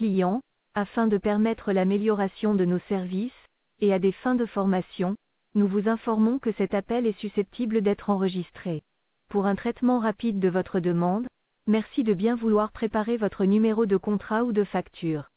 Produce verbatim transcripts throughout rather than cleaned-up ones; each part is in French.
client, afin de permettre l'amélioration de nos services, et à des fins de formation, nous vous informons que cet appel est susceptible d'être enregistré. Pour un traitement rapide de votre demande, merci de bien vouloir préparer votre numéro de contrat ou de facture.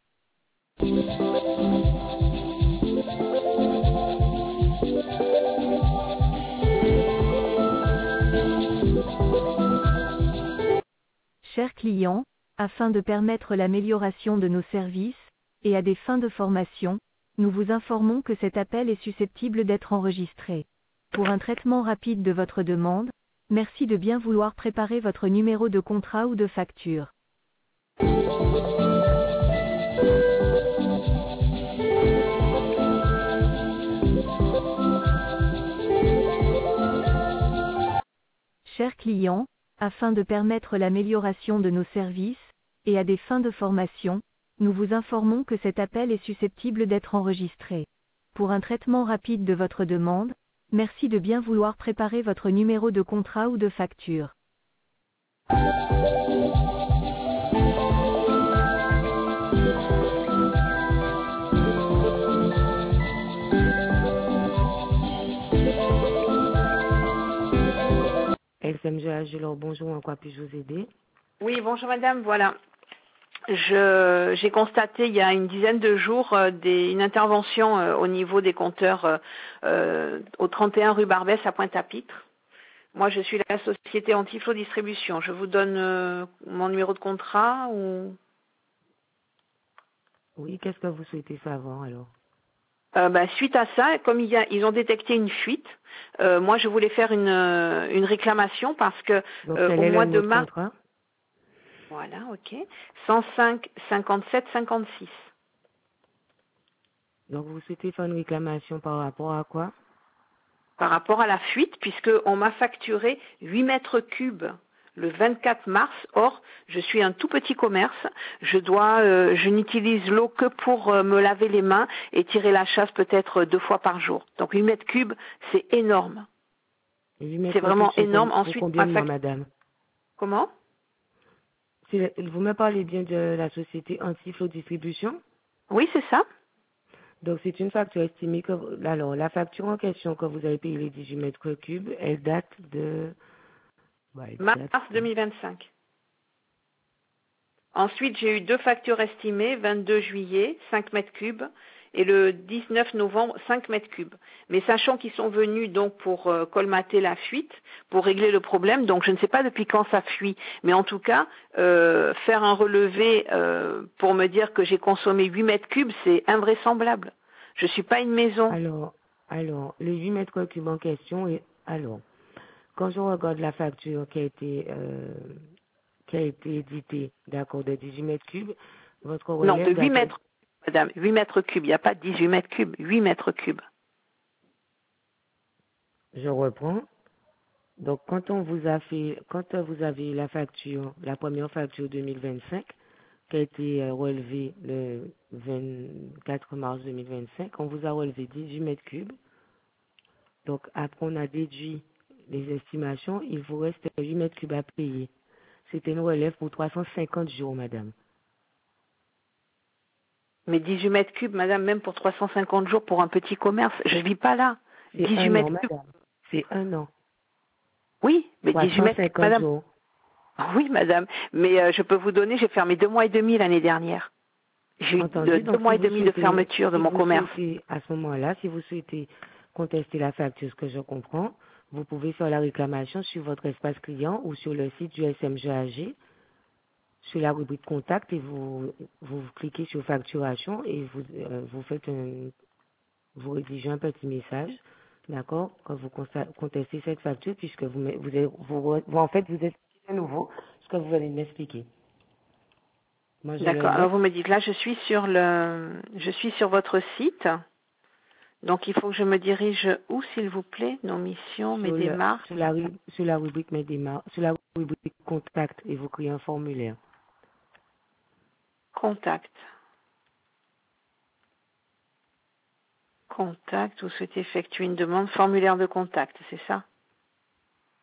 Chers clients, afin de permettre l'amélioration de nos services, et à des fins de formation, nous vous informons que cet appel est susceptible d'être enregistré. Pour un traitement rapide de votre demande, merci de bien vouloir préparer votre numéro de contrat ou de facture. Chers clients, afin de permettre l'amélioration de nos services, et à des fins de formation, nous vous informons que cet appel est susceptible d'être enregistré. Pour un traitement rapide de votre demande, merci de bien vouloir préparer votre numéro de contrat ou de facture. S M G A G, alors bonjour, en quoi puis-je vous aider? Oui, bonjour madame, voilà. Je, j'ai constaté il y a une dizaine de jours euh, des, une intervention euh, au niveau des compteurs euh, euh, au trente et un rue Barbès à Pointe-à-Pitre. Moi, je suis la société Antiflo Distribution. Je vous donne euh, mon numéro de contrat ou... Oui, qu'est-ce que vous souhaitez savoir alors? Euh, bah, suite à ça, comme il y a, ils ont détecté une fuite, euh, moi je voulais faire une, une réclamation parce que Donc, euh, quel au est mois le de numéro de mars... contrat? Voilà, ok. cent cinq cinquante-sept cinquante-six. Donc, vous souhaitez faire une réclamation par rapport à quoi? Par rapport à la fuite, puisqu'on m'a facturé huit mètres cubes le vingt-quatre mars. Or, je suis un tout petit commerce. Je dois, euh, je n'utilise l'eau que pour euh, me laver les mains et tirer la chasse peut-être deux fois par jour. Donc huit mètres cubes, c'est énorme. C'est vraiment énorme. Ensuite, combien de mois, fact... madame? Comment? Vous me parlez bien de la société Antiflo Distribution? Oui, c'est ça. Donc, c'est une facture estimée que... Alors, la facture en question que vous avez payé les dix-huit mètres cubes, elle date de... Bah, elle Mars date de... deux mille vingt-cinq. Ensuite, j'ai eu deux factures estimées, vingt-deux juillet, cinq mètres cubes, et le dix-neuf novembre, cinq mètres cubes. Mais sachant qu'ils sont venus donc pour euh, colmater la fuite, pour régler le problème, donc je ne sais pas depuis quand ça fuit, mais en tout cas, euh, faire un relevé euh, pour me dire que j'ai consommé huit mètres cubes, c'est invraisemblable. Je ne suis pas une maison. Alors, alors, les huit mètres cubes en question, et alors, quand je regarde la facture qui a été... Euh, qui a été édité, d'accord, de dix-huit mètres cubes, votre relève... Non, de huit mètres, madame, huit mètres cubes, il n'y a pas dix-huit mètres cubes, huit mètres cubes. Je reprends. Donc, quand on vous a fait, quand vous avez la facture, la première facture deux mille vingt-cinq, qui a été relevée le vingt-quatre mars deux mille vingt-cinq, on vous a relevé dix-huit mètres cubes. Donc, après, on a déduit les estimations, il vous reste huit mètres cubes à payer. C'était une relève pour trois cent cinquante jours, madame. Mais dix-huit mètres cubes, madame, même pour trois cent cinquante jours pour un petit commerce, je ne vis pas là. C'est dix-huit un mètres an, cubes. madame. C'est un an. Oui, mais dix-huit mètres cubes, madame. Jours. Oui, madame. Mais euh, je peux vous donner, j'ai fermé deux mois et demi l'année dernière. J'ai eu Entendu. deux, Donc, deux si mois et vous demi souhaitez, de fermeture si de mon vous commerce. Souhaitez, à ce moment-là, si vous souhaitez contester la facture, ce que je comprends, vous pouvez faire la réclamation sur votre espace client ou sur le site du S M G A G, sur la rubrique contact, et vous, vous cliquez sur facturation et vous, euh, vous faites un, vous rédigez un petit message, d'accord, quand vous contestez cette facture, puisque vous, vous, êtes, vous, vous en fait, vous êtes à nouveau ce que vous venez de m'expliquer. D'accord. Alors vous me dites là, je suis sur le, je suis sur votre site. Donc il faut que je me dirige où, s'il vous plaît, nos missions, mes sur le, démarches. Sur la, sur la rubrique mes démarches, sur la rubrique contact, et vous créez un formulaire. Contact. Contact, vous souhaitez effectuer une demande, formulaire de contact, c'est ça?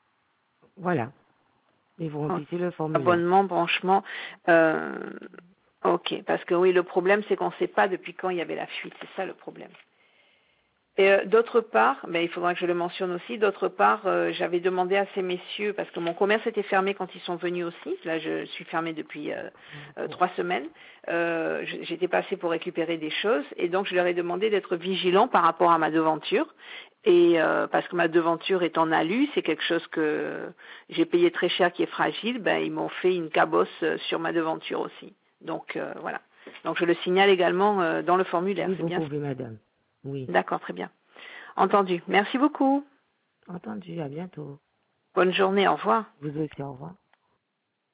Voilà. Et vous remplissez le formulaire. Abonnement, branchement. Euh, Ok, parce que oui, le problème, c'est qu'on ne sait pas depuis quand il y avait la fuite. C'est ça le problème. Et euh, d'autre part, mais il faudra que je le mentionne aussi, d'autre part, euh, j'avais demandé à ces messieurs, parce que mon commerce était fermé quand ils sont venus aussi, là je suis fermée depuis euh, euh, trois semaines, euh, j'étais passée pour récupérer des choses, et donc je leur ai demandé d'être vigilants par rapport à ma devanture, et euh, parce que ma devanture est en alu, c'est quelque chose que j'ai payé très cher, qui est fragile, ben ils m'ont fait une cabosse sur ma devanture aussi. Donc euh, voilà. Donc je le signale également euh, dans le formulaire. Oui, C'est vous bien pouvez, madame. Oui. D'accord, très bien. Entendu. Merci beaucoup. Entendu, à bientôt. Bonne journée, au revoir. Vous aussi, au revoir.